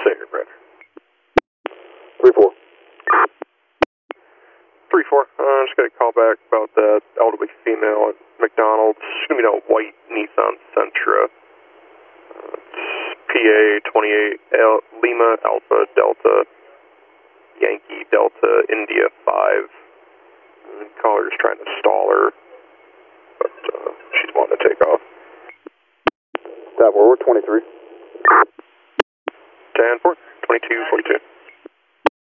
here, Brad. 3-4. 3-4. Just got a call back about that elderly female at McDonald's. She's going to be in a white Nissan Sentra. PA 28 Lima Alpha Delta Yankee Delta India 5. Caller's trying to stall her, but she's wanting to take off. That we're 23. 10-4, 22-42.